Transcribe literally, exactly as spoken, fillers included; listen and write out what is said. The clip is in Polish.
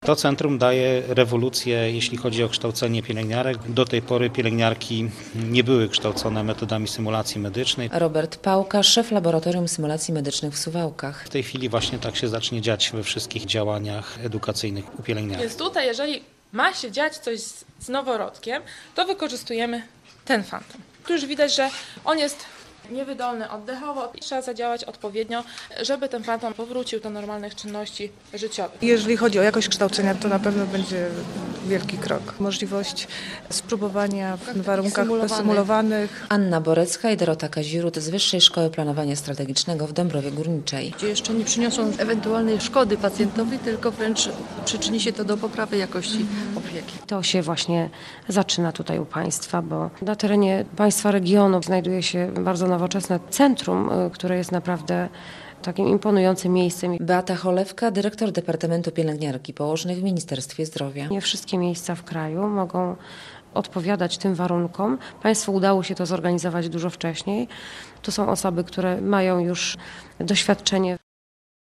To centrum daje rewolucję, jeśli chodzi o kształcenie pielęgniarek. Do tej pory pielęgniarki nie były kształcone metodami symulacji medycznej. Robert Pałka, szef Laboratorium Symulacji Medycznych w Suwałkach. W tej chwili właśnie tak się zacznie dziać we wszystkich działaniach edukacyjnych u pielęgniarek. Więc tutaj, jeżeli ma się dziać coś z, z noworodkiem, to wykorzystujemy ten fantom. Tu już widać, że on jest niewydolny oddechowo i trzeba zadziałać odpowiednio, żeby ten fantom powrócił do normalnych czynności życiowych. Jeżeli chodzi o jakość kształcenia, to na pewno będzie wielki krok. Możliwość spróbowania w warunkach symulowanych. Anna Borecka i Dorota Kazirut z Wyższej Szkoły Planowania Strategicznego w Dąbrowie Górniczej. Gdzie jeszcze nie przyniosą ewentualnej szkody pacjentowi, tylko wręcz przyczyni się to do poprawy jakości opieki. To się właśnie zaczyna tutaj u Państwa, bo na terenie Państwa regionu znajduje się bardzo nowoczesne centrum, które jest naprawdę takim imponującym miejscem. Beata Cholewka, dyrektor Departamentu Pielęgniarek i Położnych w Ministerstwie Zdrowia. Nie wszystkie miejsca w kraju mogą odpowiadać tym warunkom. Państwu udało się to zorganizować dużo wcześniej. To są osoby, które mają już doświadczenie